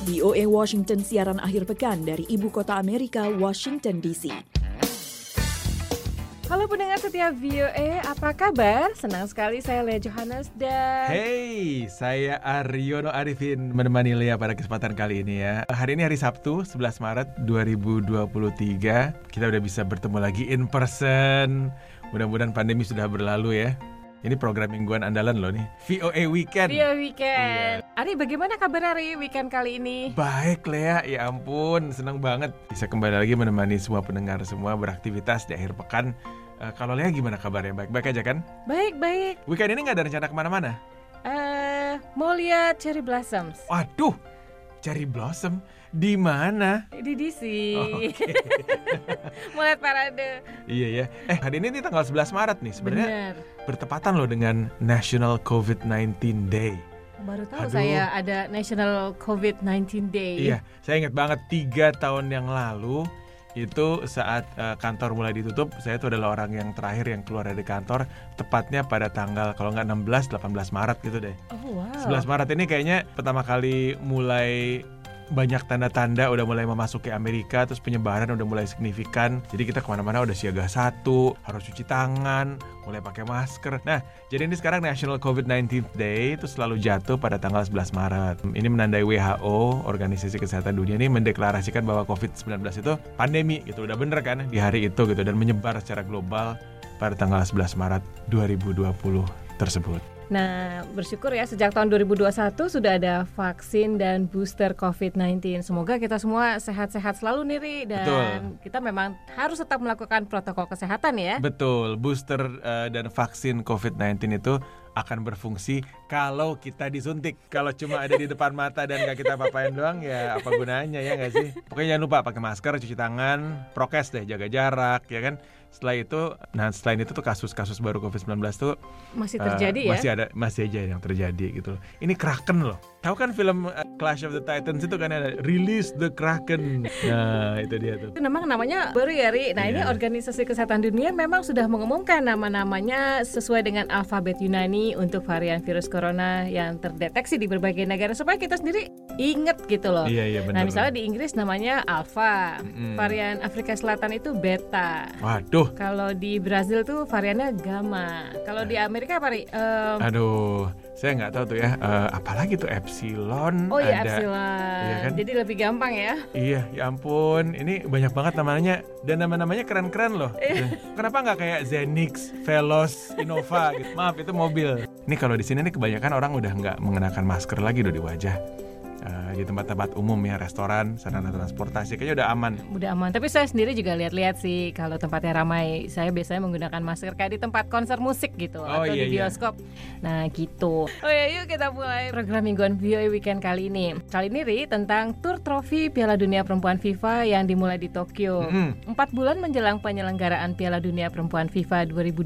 VOA Washington siaran akhir pekan dari ibu kota Amerika, Washington DC. Halo pendengar setia VOA, apa kabar? Senang sekali saya Lea Johannes dan... Hey, saya Aryono Arifin menemani Lea pada kesempatan kali ini ya. Hari ini hari Sabtu, 11 Maret 2023. Kita udah bisa bertemu lagi in person. Mudah-mudahan pandemi sudah berlalu ya. Ini program mingguan andalan loh nih, VOA Weekend. VOA Weekend. Iya. Ari, bagaimana kabar Ari weekend kali ini? Baik Lea, ya ampun, senang banget bisa kembali lagi menemani semua pendengar semua beraktivitas di akhir pekan. Kalau Lea gimana kabarnya? Baik-baik aja kan? Baik-baik. Weekend ini nggak ada rencana kemana-mana? Mau lihat cherry blossoms. Waduh, cherry blossom di mana? Di DC. Oh, okay. Mau lihat parade. Iya ya. Hari ini tanggal 11 Maret nih sebenarnya. Benar. Bertepatan loh dengan National COVID-19 Day. Baru tahu saya ada National COVID-19 Day. Iya, saya ingat banget 3 tahun yang lalu itu saat kantor mulai ditutup, saya itu adalah orang yang terakhir yang keluar dari kantor, tepatnya pada tanggal kalau nggak 16-18 Maret gitu deh. Oh wow. 11 Maret ini kayaknya pertama kali mulai banyak tanda-tanda udah mulai memasuki Amerika, terus penyebaran udah mulai signifikan. Jadi kita kemana-mana udah siaga 1, harus cuci tangan, mulai pakai masker. Nah, jadi ini sekarang National COVID-19 Day itu selalu jatuh pada tanggal 11 Maret. Ini menandai WHO, Organisasi Kesehatan Dunia ini mendeklarasikan bahwa COVID-19 itu pandemi gitu. Udah bener kan di hari itu gitu, dan menyebar secara global pada tanggal 11 Maret 2020 tersebut. Nah, bersyukur ya sejak tahun 2021 sudah ada vaksin dan booster COVID-19. Semoga kita semua sehat-sehat selalu nih, Ri. Dan Betul. Kita memang harus tetap melakukan protokol kesehatan ya. Betul, booster dan vaksin COVID-19 itu akan berfungsi kalau kita disuntik. Kalau cuma ada di depan mata dan gak kita apa-apain doang, ya apa gunanya ya gak sih? Pokoknya jangan lupa pakai masker, cuci tangan, prokes deh, jaga jarak ya kan. Setelah itu, selain itu tuh kasus-kasus baru COVID-19 tuh masih terjadi ya? Masih aja yang terjadi gitu loh. Ini Kraken loh. Tahu kan film Clash of the Titans itu kan ada Release the Kraken. Nah, itu dia tuh. Itu memang namanya baru ya, Ri. Nah, ini Organisasi Kesehatan Dunia memang sudah mengumumkan nama-namanya sesuai dengan alfabet Yunani untuk varian virus corona yang terdeteksi di berbagai negara supaya kita sendiri inget gitu loh. Iya, benar. Nah, misalnya di Inggris namanya Alpha, varian Afrika Selatan itu Beta. Waduh. Kalau di Brazil tuh variannya Gamma. Kalau di Amerika apa, Ri? Aduh, saya nggak tahu tuh ya. Apalagi tuh Epsilon. Oh iya, ada. Epsilon. Iya kan? Jadi lebih gampang ya. Iya, ya ampun. Ini banyak banget namanya. Dan nama-namanya keren-keren loh. Kenapa nggak kayak Zenix, Veloz, Innova gitu? Maaf, itu mobil. Ini kalau di sini nih kebanyakan orang udah nggak mengenakan masker lagi loh di wajah. Di tempat-tempat umum ya, restoran, sarana transportasi kayaknya udah aman. Udah aman, tapi saya sendiri juga lihat-lihat sih kalau tempatnya ramai. Saya biasanya menggunakan masker kayak di tempat konser musik gitu, atau di bioskop. Nah gitu. Oh ya, yuk kita mulai program mingguan VOA Weekend kali ini. Kali ini, Ri, tentang tur trofi Piala Dunia Perempuan FIFA yang dimulai di Tokyo. 4 bulan menjelang penyelenggaraan Piala Dunia Perempuan FIFA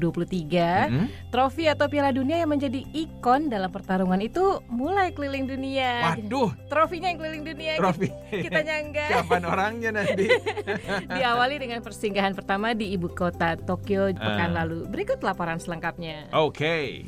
2023, trofi atau Piala Dunia yang menjadi ikon dalam pertarungan itu mulai keliling dunia. Waduh, trofinya yang keliling dunia. Trofi. Kitanya enggak. Kapan orangnya nanti? Diawali dengan persinggahan pertama di ibu kota Tokyo pekan lalu. Berikut laporan selengkapnya. Oke.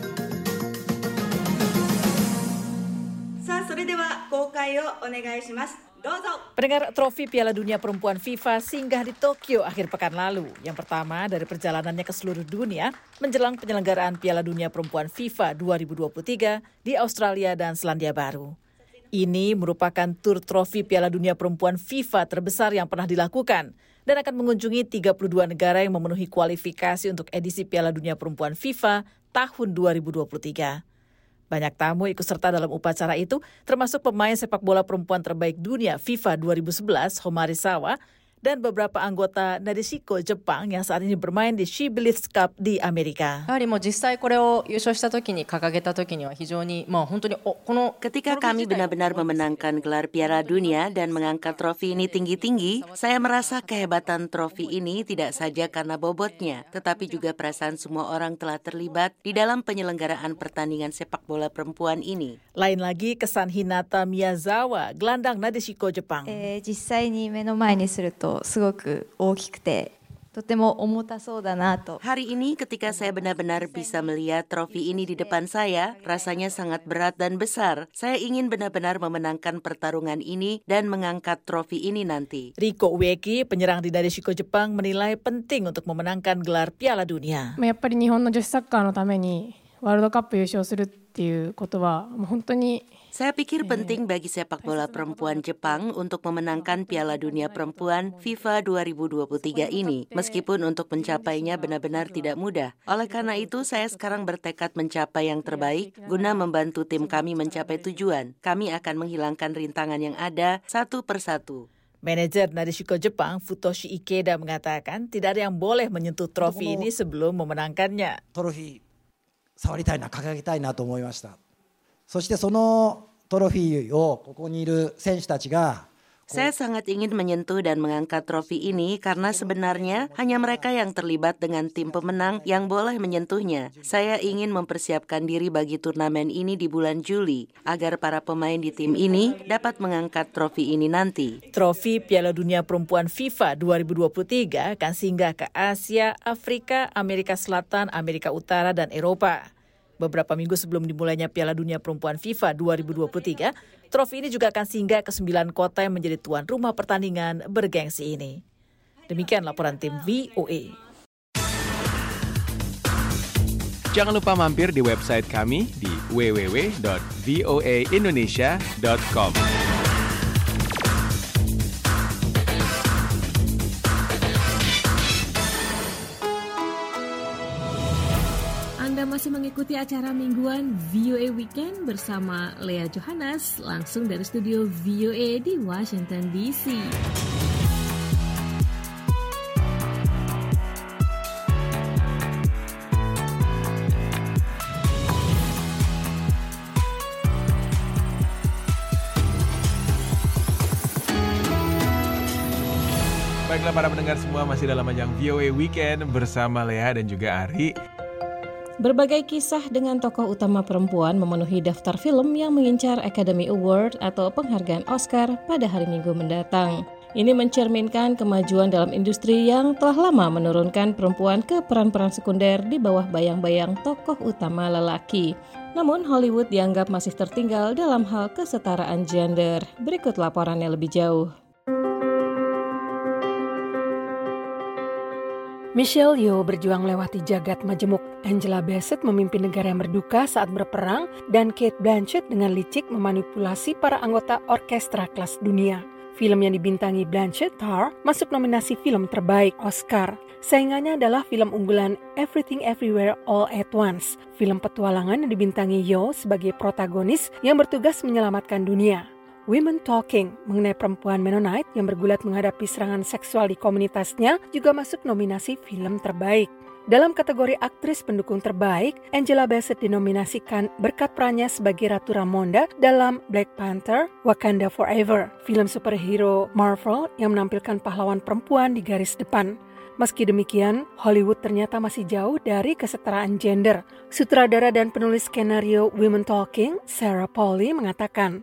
Pendengar, trofi Piala Dunia Perempuan FIFA singgah di Tokyo akhir pekan lalu. Yang pertama dari perjalanannya ke seluruh dunia menjelang penyelenggaraan Piala Dunia Perempuan FIFA 2023 di Australia dan Selandia Baru. Ini merupakan tur trofi Piala Dunia Perempuan FIFA terbesar yang pernah dilakukan dan akan mengunjungi 32 negara yang memenuhi kualifikasi untuk edisi Piala Dunia Perempuan FIFA tahun 2023. Banyak tamu ikut serta dalam upacara itu, termasuk pemain sepak bola perempuan terbaik dunia FIFA 2011, Homarisawa, dan beberapa anggota Nadeshiko Jepang yang saat ini bermain di She Believes Cup di Amerika. Ketika kami benar-benar memenangkan gelar Piala Dunia dan mengangkat trofi ini tinggi-tinggi, saya merasa kehebatan trofi ini tidak saja karena bobotnya, tetapi juga perasaan semua orang telah terlibat di dalam penyelenggaraan pertandingan sepak bola perempuan ini. Lain lagi kesan Hinata Miyazawa, gelandang Nadeshiko Jepang. 実際に目の前にするとすごく大きくて Hari ini ketika saya benar-benar bisa melihat trofi ini di depan saya, rasanya sangat berat dan besar. Saya ingin benar-benar memenangkan pertarungan ini dan mengangkat trofi ini nanti. Riko Ueki, penyerang di Nadeshiko Jepang, menilai penting untuk memenangkan gelar Piala Dunia. やっぱり日本の女子サッカーのためにワールドカップ優勝するっていうことは本当に Saya pikir penting bagi sepak bola perempuan Jepang untuk memenangkan Piala Dunia Perempuan FIFA 2023 ini, meskipun untuk mencapainya benar-benar tidak mudah. Oleh karena itu, saya sekarang bertekad mencapai yang terbaik guna membantu tim kami mencapai tujuan. Kami akan menghilangkan rintangan yang ada satu persatu. Manajer Nadeshiko Jepang, Futoshi Ikeda, mengatakan tidak ada yang boleh menyentuh trofi ini sebelum memenangkannya. トロフィー触りたいな、掲げたいなと思いました。そしてそのトロフィーをここにいる選手たちが Saya sangat ingin menyentuh dan mengangkat trofi ini karena sebenarnya hanya mereka yang terlibat dengan tim pemenang yang boleh menyentuhnya. Saya ingin mempersiapkan diri bagi turnamen ini di bulan Juli agar para pemain di tim ini dapat mengangkat trofi ini nanti. Trofi Piala Dunia Perempuan FIFA 2023 akan singgah ke Asia, Afrika, Amerika Selatan, Amerika Utara, dan Eropa. Beberapa minggu sebelum dimulainya Piala Dunia Perempuan FIFA 2023, trofi ini juga akan singgah ke 9 kota yang menjadi tuan rumah pertandingan bergengsi ini. Demikian laporan tim VOA. Jangan lupa mampir di website kami di www.voaindonesia.com. Anda masih mengikuti acara mingguan VOA Weekend bersama Lea Johannes langsung dari studio VOA di Washington DC. Baiklah para pendengar semua, masih dalam ajang VOA Weekend bersama Lea dan juga Ari. Berbagai kisah dengan tokoh utama perempuan memenuhi daftar film yang mengincar Academy Award atau penghargaan Oscar pada hari Minggu mendatang. Ini mencerminkan kemajuan dalam industri yang telah lama menurunkan perempuan ke peran-peran sekunder di bawah bayang-bayang tokoh utama lelaki. Namun Hollywood dianggap masih tertinggal dalam hal kesetaraan gender. Berikut laporannya lebih jauh. Michelle Yeoh berjuang lewati jagat majemuk. Angela Bassett memimpin negara yang berduka saat berperang, dan Cate Blanchett dengan licik memanipulasi para anggota orkestra kelas dunia. Film yang dibintangi Blanchett, Tar, masuk nominasi film terbaik Oscar. Saingannya adalah film unggulan Everything Everywhere All at Once, film petualangan yang dibintangi Yeoh sebagai protagonis yang bertugas menyelamatkan dunia. Women Talking mengenai perempuan Mennonite yang bergulat menghadapi serangan seksual di komunitasnya juga masuk nominasi film terbaik. Dalam kategori aktris pendukung terbaik, Angela Bassett dinominasikan berkat perannya sebagai Ratu Ramonda dalam Black Panther: Wakanda Forever, film superhero Marvel yang menampilkan pahlawan perempuan di garis depan. Meski demikian, Hollywood ternyata masih jauh dari kesetaraan gender. Sutradara dan penulis skenario Women Talking, Sarah Polley, mengatakan,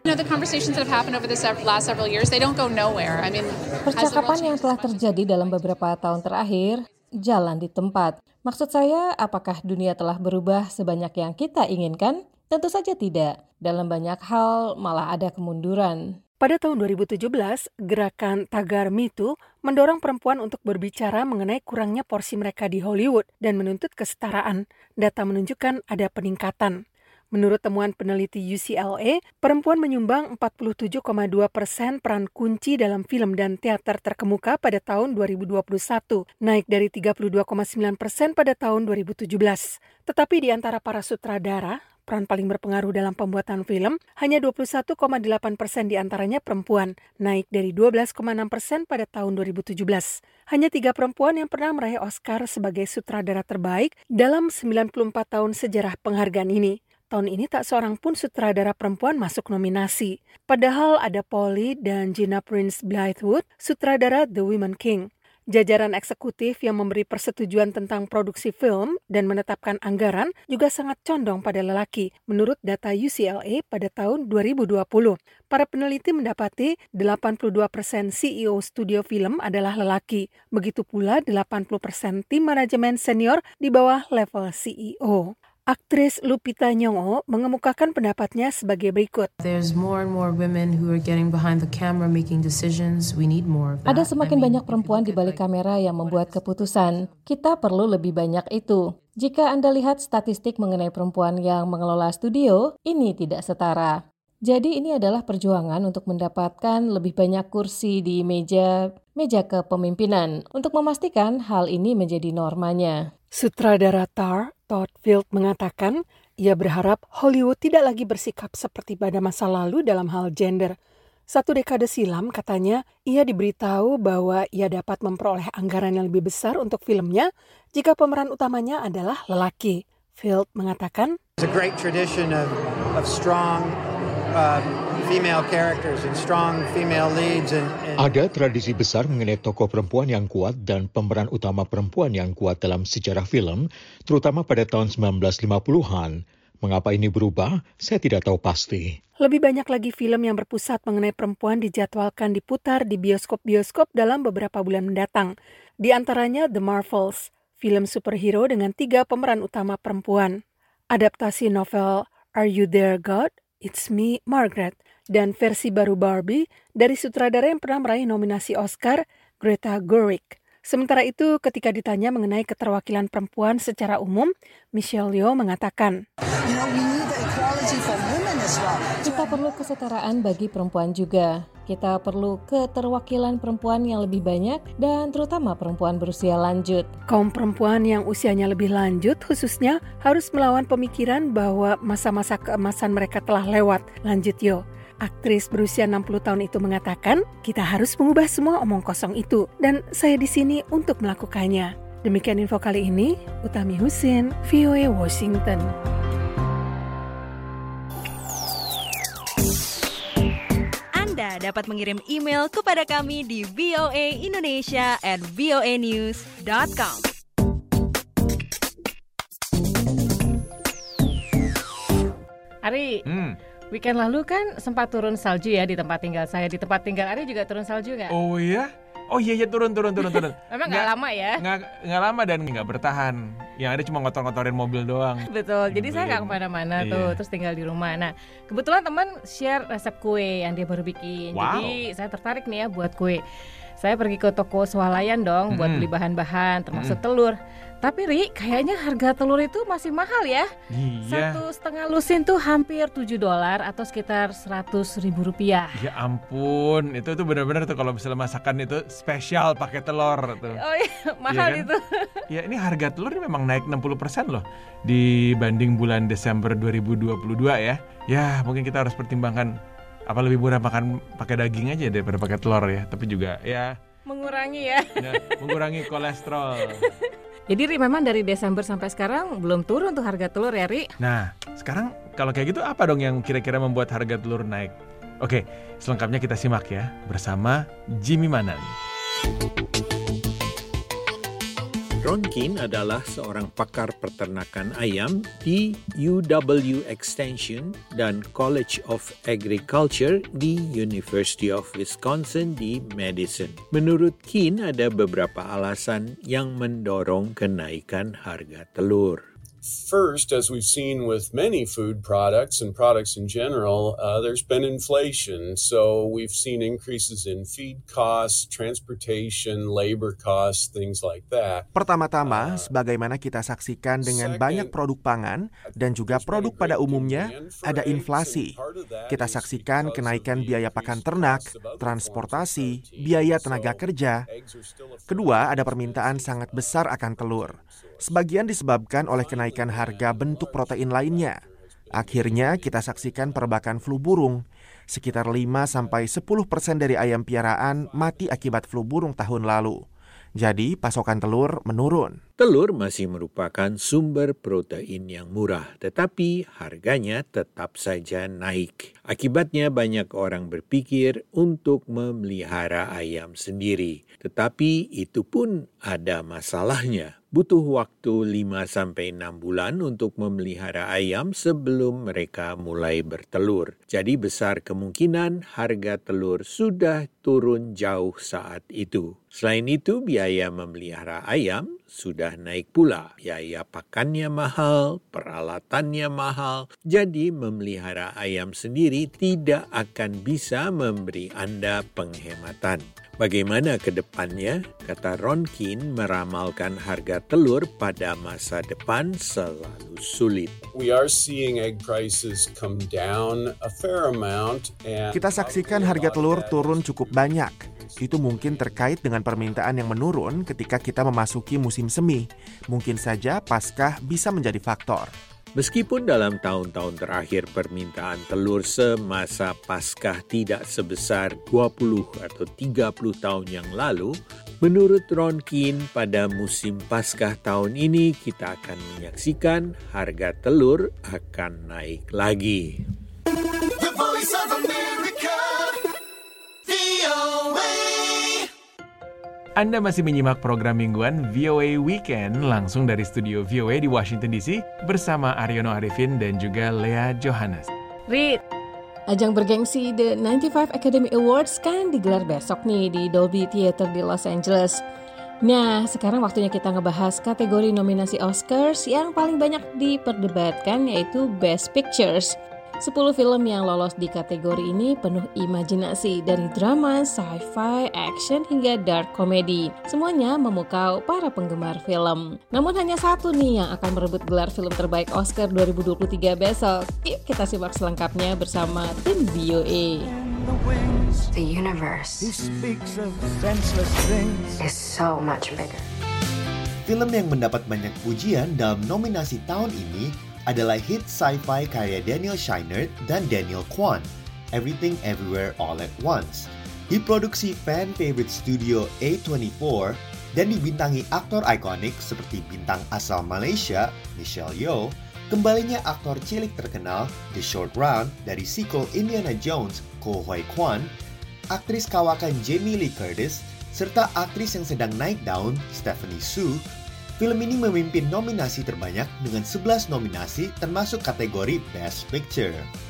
percakapan yang telah terjadi dalam beberapa tahun terakhir jalan di tempat. Maksud saya, apakah dunia telah berubah sebanyak yang kita inginkan? Tentu saja tidak. Dalam banyak hal malah ada kemunduran. Pada tahun 2017, gerakan Tagar Me Too mendorong perempuan untuk berbicara mengenai kurangnya porsi mereka di Hollywood dan menuntut kesetaraan. Data menunjukkan ada peningkatan. Menurut temuan peneliti UCLA, perempuan menyumbang 47,2% peran kunci dalam film dan teater terkemuka pada tahun 2021, naik dari 32,9% pada tahun 2017. Tetapi di antara para sutradara, peran paling berpengaruh dalam pembuatan film, hanya 21,8% diantaranya perempuan, naik dari 12,6% pada tahun 2017. Hanya 3 perempuan yang pernah meraih Oscar sebagai sutradara terbaik dalam 94 tahun sejarah penghargaan ini. Tahun ini tak seorang pun sutradara perempuan masuk nominasi. Padahal ada Polly dan Gina Prince Bythewood, sutradara The Woman King. Jajaran eksekutif yang memberi persetujuan tentang produksi film dan menetapkan anggaran juga sangat condong pada lelaki, menurut data UCLA pada tahun 2020. Para peneliti mendapati 82% CEO studio film adalah lelaki. Begitu pula 80% tim manajemen senior di bawah level CEO. Aktris Lupita Nyong'o mengemukakan pendapatnya sebagai berikut. Ada semakin banyak perempuan di balik kamera yang membuat keputusan. Kita perlu lebih banyak itu. Jika Anda lihat statistik mengenai perempuan yang mengelola studio, ini tidak setara. Jadi ini adalah perjuangan untuk mendapatkan lebih banyak kursi di meja kepemimpinan untuk memastikan hal ini menjadi normanya. Sutradara Tar, Todd Field mengatakan, ia berharap Hollywood tidak lagi bersikap seperti pada masa lalu dalam hal gender. 1 dekade silam, katanya, ia diberitahu bahwa ia dapat memperoleh anggaran yang lebih besar untuk filmnya jika pemeran utamanya adalah lelaki. Field mengatakan, It's a great tradition of strong female characters and strong female leads. Ada tradisi besar mengenai tokoh perempuan yang kuat dan pemeran utama perempuan yang kuat dalam sejarah film, terutama pada tahun 1950-an. Mengapa ini berubah? Saya tidak tahu pasti. Lebih banyak lagi film yang berpusat mengenai perempuan dijadwalkan diputar di bioskop-bioskop dalam beberapa bulan mendatang. Di antaranya The Marvels, film superhero dengan 3 pemeran utama perempuan. Adaptasi novel Are You There God? It's Me, Margaret, dan versi baru Barbie dari sutradara yang pernah meraih nominasi Oscar, Greta Gerwig. Sementara itu, ketika ditanya mengenai keterwakilan perempuan secara umum, Michelle Yeoh mengatakan, Kita perlu kesetaraan bagi perempuan juga. Kita perlu keterwakilan perempuan yang lebih banyak dan terutama perempuan berusia lanjut. Kaum perempuan yang usianya lebih lanjut khususnya harus melawan pemikiran bahwa masa-masa keemasan mereka telah lewat. Lanjut Yeoh. Aktris berusia 60 tahun itu mengatakan, kita harus mengubah semua omong kosong itu dan saya di sini untuk melakukannya. Demikian info kali ini, Utami Husin, VOA Washington. Anda dapat mengirim email kepada kami di voaindonesia@voanews.com. Ari, weekend lalu kan sempat turun salju ya di tempat tinggal saya. Di tempat tinggal Ari juga turun salju nggak? Oh iya? Oh iya turun. Memang nggak lama ya? Nggak lama dan nggak bertahan. Yang ada cuma ngotor-ngotorin mobil doang. Betul, jadi saya nggak kemana-mana tuh, terus tinggal di rumah. Nah, kebetulan teman share resep kue yang dia baru bikin. Wow. Jadi saya tertarik nih ya buat kue. Saya pergi ke toko swalayan dong buat beli bahan-bahan, termasuk telur. Tapi Ri, kayaknya harga telur itu masih mahal ya. Iya. 1,5 lusin tuh hampir $7 atau sekitar Rp100.000. Ya ampun, itu tuh benar-benar tuh kalau misalnya masakan itu spesial pakai telur tuh. Oh iya, mahal ya kan? Itu. Ya ini harga telur ini memang naik 60% loh dibanding bulan Desember 2022 ya. Ya mungkin kita harus pertimbangkan apa lebih murah makan pakai daging aja daripada pakai telur ya. Tapi juga ya mengurangi ya. Mengurangi kolesterol. Jadi Ri, memang dari Desember sampai sekarang belum turun tuh harga telur ya Ri? Nah, sekarang kalau kayak gitu apa dong yang kira-kira membuat harga telur naik? Oke, selengkapnya kita simak ya bersama Jimmy Manan. Ron Keane adalah seorang pakar peternakan ayam di UW Extension dan College of Agriculture di University of Wisconsin di Madison. Menurut Keane, ada beberapa alasan yang mendorong kenaikan harga telur. First, as we've seen with many food products and products in general, there's been inflation. So we've seen increases in feed costs, transportation, labor costs, things like that. Pertama-tama, sebagaimana kita saksikan dengan banyak produk pangan dan juga produk pada umumnya, ada inflasi. Kita saksikan kenaikan biaya pakan ternak, transportasi, biaya tenaga kerja. Kedua, ada permintaan sangat besar akan telur. Sebagian disebabkan oleh kenaikan harga bentuk protein lainnya. Akhirnya kita saksikan perbakan flu burung. Sekitar 5-10% dari ayam piaraan mati akibat flu burung tahun lalu. Jadi pasokan telur menurun. Telur masih merupakan sumber protein yang murah, tetapi harganya tetap saja naik. Akibatnya banyak orang berpikir untuk memelihara ayam sendiri. Tetapi itu pun ada masalahnya. Butuh waktu 5-6 bulan untuk memelihara ayam sebelum mereka mulai bertelur. Jadi besar kemungkinan harga telur sudah turun jauh saat itu. Selain itu, biaya memelihara ayam sudah naik pula. Biaya pakannya mahal, peralatannya mahal. Jadi memelihara ayam sendiri tidak akan bisa memberi Anda penghematan. Bagaimana ke depannya? Kata Ron Keene, meramalkan harga telur pada masa depan selalu sulit. We are seeing egg prices come down a fair amount. Kita saksikan harga telur turun cukup banyak. Itu mungkin terkait dengan permintaan yang menurun ketika kita memasuki musim semi. Mungkin saja Paskah bisa menjadi faktor. Meskipun dalam tahun-tahun terakhir permintaan telur semasa Paskah tidak sebesar 20 atau 30 tahun yang lalu, menurut Ron Keene pada musim Paskah tahun ini kita akan menyaksikan harga telur akan naik lagi. The Voice of America, VOA. Anda masih menyimak program mingguan VOA Weekend langsung dari studio VOA di Washington DC bersama Aryono Arifin dan juga Lea Johannes. Rit, ajang bergengsi The 95 Academy Awards kan digelar besok nih di Dolby Theater di Los Angeles. Nah, sekarang waktunya kita ngebahas kategori nominasi Oscars yang paling banyak diperdebatkan yaitu Best Pictures. 10 film yang lolos di kategori ini penuh imajinasi dari drama, sci-fi, action hingga dark comedy. Semuanya memukau para penggemar film. Namun hanya satu nih yang akan merebut gelar film terbaik Oscar 2023 besok. Yuk kita simak selengkapnya bersama tim VOA. The universe is so much bigger. Film yang mendapat banyak pujian dalam nominasi tahun ini adalah hit sci-fi karya Daniel Scheinert dan Daniel Kwan, Everything Everywhere All at Once. Diproduksi fan-favorite studio A24 dan dibintangi aktor ikonik seperti bintang asal Malaysia, Michelle Yeoh, kembalinya aktor cilik terkenal The Short Round dari sequel Indiana Jones, Ko Hui Kwan, aktris kawakan Jamie Lee Curtis, serta aktris yang sedang naik daun, Stephanie Su. Film ini memimpin nominasi terbanyak dengan 11 nominasi termasuk kategori Best Picture.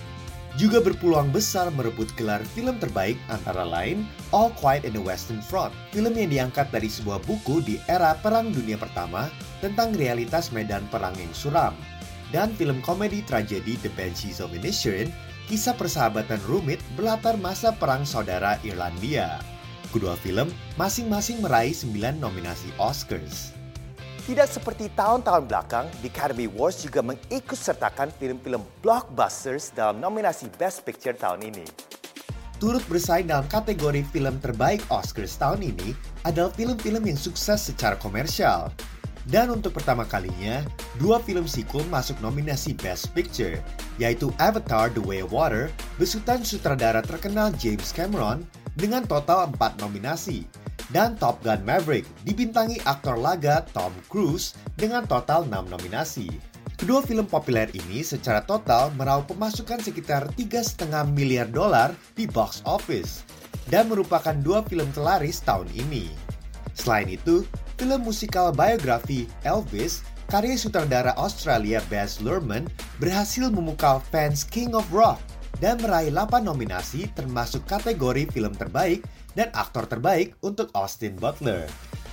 Juga berpeluang besar merebut gelar film terbaik antara lain All Quiet on the Western Front, film yang diangkat dari sebuah buku di era Perang Dunia Pertama tentang realitas medan perang yang suram, dan film komedi tragedi The Banshees of Inisherin, kisah persahabatan rumit berlatar masa Perang Saudara Irlandia. Kedua film masing-masing meraih 9 nominasi Oscars. Tidak seperti tahun-tahun belakang, The Academy Awards juga mengikutsertakan film-film blockbusters dalam nominasi Best Picture tahun ini. Turut bersaing dalam kategori film terbaik Oscars tahun ini adalah film-film yang sukses secara komersial. Dan untuk pertama kalinya, 2 film sequel masuk nominasi Best Picture, yaitu Avatar The Way of Water besutan sutradara terkenal James Cameron dengan total 4 nominasi. Dan Top Gun Maverick dibintangi aktor laga Tom Cruise dengan total 6 nominasi. Kedua film populer ini secara total meraup pemasukan sekitar $3,5 miliar di box office dan merupakan 2 film terlaris tahun ini. Selain itu, film musikal biografi Elvis karya sutradara Australia Baz Luhrmann berhasil memukau fans King of Rock dan meraih 8 nominasi termasuk kategori film terbaik dan aktor terbaik untuk Austin Butler.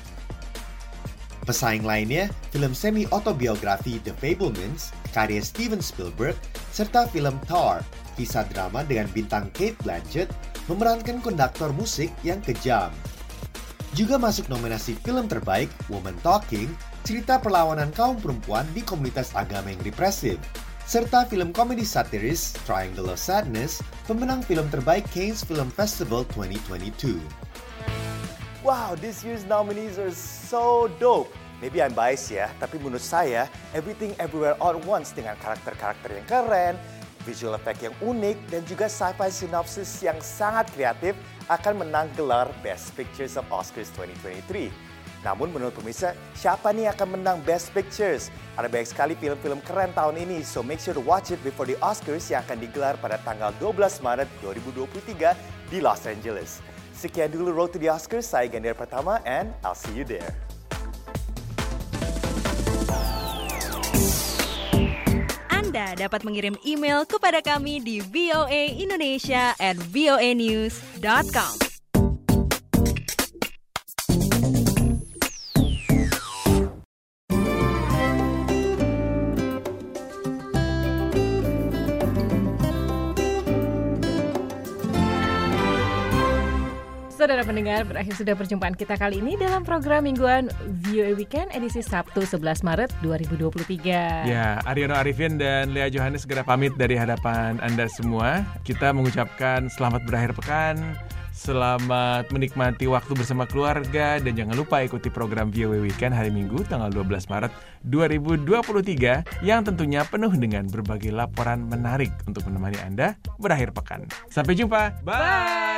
Pesaing lainnya, film semi-autobiografi The Fabelmans, karya Steven Spielberg, serta film Tar, kisah drama dengan bintang Cate Blanchett, memerankan konduktor musik yang kejam. Juga masuk nominasi film terbaik Woman Talking, cerita perlawanan kaum perempuan di komunitas agama yang represif, serta film komedi satiris Triangle of Sadness, pemenang film terbaik Cannes Film Festival 2022. Wow, this year's nominees are so dope. Maybe I'm biased ya, tapi menurut saya Everything Everywhere All at Once dengan karakter-karakter yang keren, visual effect yang unik, dan juga sci-fi synopsis yang sangat kreatif akan menang gelar Best Pictures of Oscars 2023. Namun menurut pemirsa, siapa nih yang akan menang Best Pictures? Ada banyak sekali film-film keren tahun ini, so make sure to watch it before the Oscars yang akan digelar pada tanggal 12 Maret 2023 di Los Angeles. Sekian dulu Road to the Oscars, saya Ganjar Pratama and I'll see you there. Anda dapat mengirim email kepada kami di voaindonesia@voanews.com. Saudara pendengar, berakhir sudah perjumpaan kita kali ini dalam program mingguan VOA Weekend edisi Sabtu 11 Maret 2023. Ya, Aryono Arifin dan Lea Johannes segera pamit dari hadapan Anda semua. Kita mengucapkan selamat berakhir pekan, selamat menikmati waktu bersama keluarga, dan jangan lupa ikuti program VOA Weekend hari Minggu tanggal 12 Maret 2023 yang tentunya penuh dengan berbagai laporan menarik untuk menemani Anda berakhir pekan. Sampai jumpa. Bye!